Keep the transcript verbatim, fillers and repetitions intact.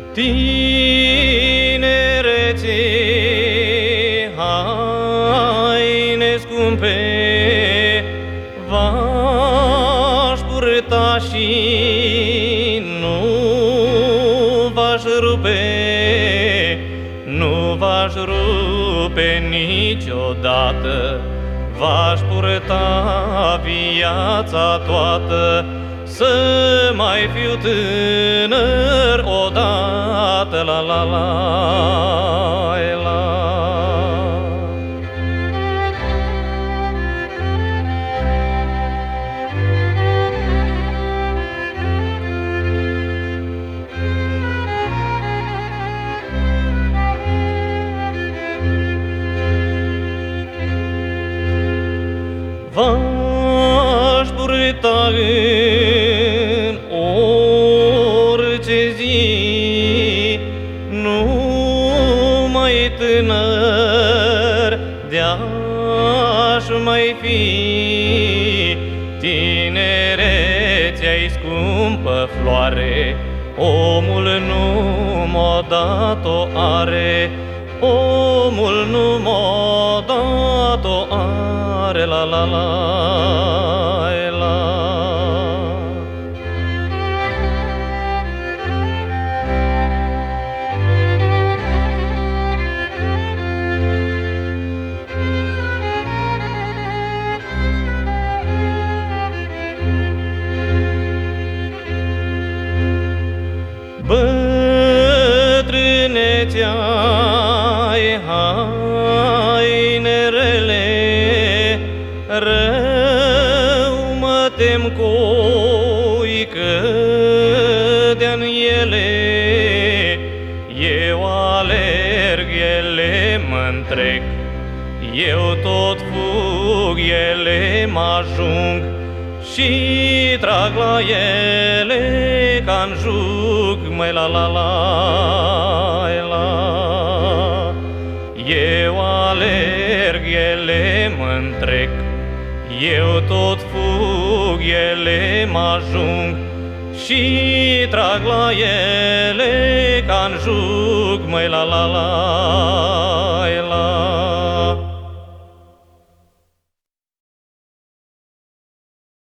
Tinerețe, haine scumpe, v-aș purta și nu v-aș rupe, nu v-aș rupe niciodată, v-aș purta viața toată, să mai fiu tânăr odată, la la la la. V-aș purta în orice zi, numai tânăr de-aș mai fi. Tinerețea-i scumpă floare, omul nu-m-o dat-o are, omul nu-m-o dat-o are, la la la la. Bătrânețea-i hainerele, rău mă tem coi cădea-n ele. Eu alerg, ele mă-ntrec, eu tot fug, ele mă-ajung și trag la ele ca-n jug, măi la la la la. Eu alerg, ele mă-ntrec, eu tot fug, ele mă-ajung și trag la ele ca-n jug, măi la la la la.